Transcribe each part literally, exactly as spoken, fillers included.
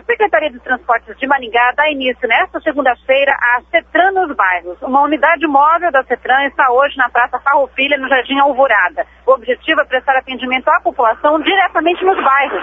Secretaria de Transportes de Maringá dá início nesta segunda-feira à CETRAN nos bairros. Uma unidade móvel da CETRAN está hoje na Praça Farroupilha, no Jardim Alvorada. O objetivo é prestar atendimento à população diretamente nos bairros.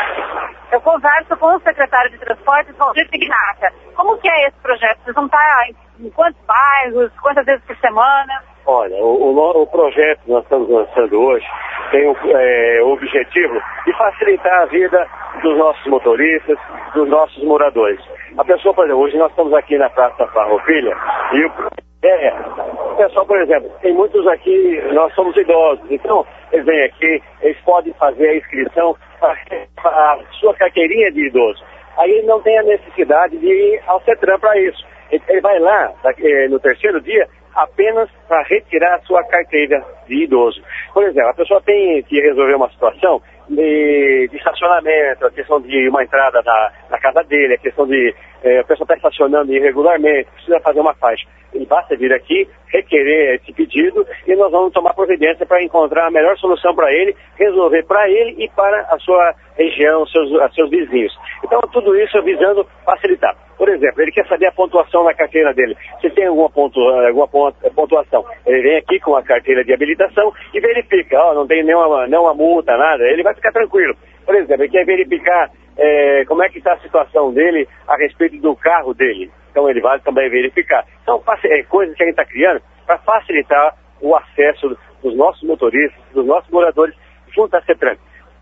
Eu converso com o secretário de Transportes, Valdir Pignata. Como que é esse projeto? Vocês vão estar em quantos bairros, quantas vezes por semana? Olha, o, o, o projeto que nós estamos lançando hoje tem o, é, o objetivo de facilitar a vida dos nossos motoristas, dos nossos moradores. A pessoa, por exemplo, hoje nós estamos aqui na Praça Farroupilha e o, é, o pessoal, por exemplo, tem muitos aqui, nós somos idosos, então eles vêm aqui, eles podem fazer a inscrição para a sua carteirinha de idoso. Aí ele não tem a necessidade de ir ao CETRAN para isso. Ele vai lá, no terceiro dia, apenas para retirar a sua carteira de idoso. Por exemplo, a pessoa tem que resolver uma situação de, de estacionamento, a questão de uma entrada na, na casa dele, a questão de é, a pessoa está estacionando irregularmente, precisa fazer uma faixa. Ele basta vir aqui, requerer esse pedido e nós vamos tomar providência para encontrar a melhor solução para ele, resolver para ele e para a sua região, seus, seus vizinhos. Então, tudo isso visando facilitar. Por exemplo, ele quer saber a pontuação na carteira dele. Se tem alguma, pontu, alguma pontuação, ele vem aqui com a carteira de habilitação e verifica, ó, não tem nenhuma, nenhuma multa, nada, ele vai ficar tranquilo. Por exemplo, ele quer verificar é, como é que está a situação dele a respeito do carro dele. Então ele vai também verificar. Então, é, coisas que a gente está criando para facilitar o acesso dos nossos motoristas, dos nossos moradores junto à CETRAN.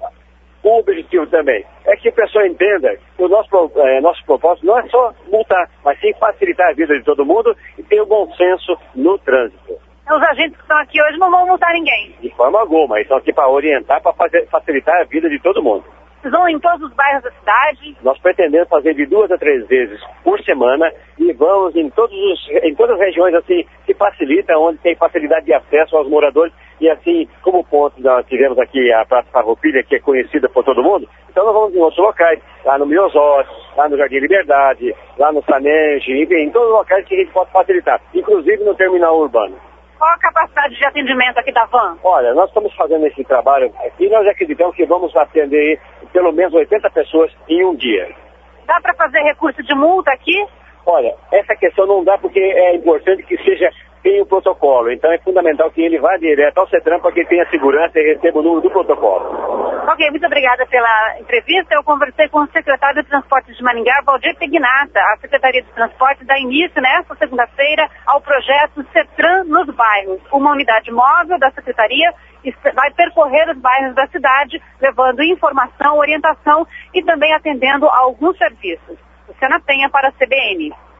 O objetivo também é que a pessoa entenda que o nosso, é, nosso propósito não é só multar, mas sim facilitar a vida de todo mundo e ter o bom senso no trânsito. Os agentes que estão aqui hoje não vão multar ninguém? De forma alguma, eles estão aqui para orientar, para facilitar a vida de todo mundo. Vocês vão em todos os bairros da cidade? Nós pretendemos fazer de duas a três vezes por semana e vamos em, todos os, em todas as regiões assim que facilita, onde tem facilidade de acesso aos moradores. E assim, como ponto, nós tivemos aqui a Praça Farroupilha, que é conhecida por todo mundo, então nós vamos em outros locais, lá no Miosós, lá no Jardim Liberdade, lá no Sanenge, enfim, em todos os locais que a gente pode facilitar, inclusive no terminal urbano. Qual a capacidade de atendimento aqui da van? Olha, nós estamos fazendo esse trabalho e nós acreditamos que vamos atender pelo menos oitenta pessoas em um dia. Dá para fazer recurso de multa aqui? Olha, essa questão não dá porque é importante que seja tenha o protocolo. Então é fundamental que ele vá direto ao CETRAN para que tenha segurança e receba o número do protocolo. Ok, muito obrigada pela entrevista. Eu conversei com o secretário de Transportes de Maringá, Valdir Pignata. A Secretaria de Transportes dá início nesta segunda-feira ao projeto CETRAN nos bairros. Uma unidade móvel da Secretaria vai percorrer os bairros da cidade, levando informação, orientação e também atendendo a alguns serviços. Luciana Penha para a C B N.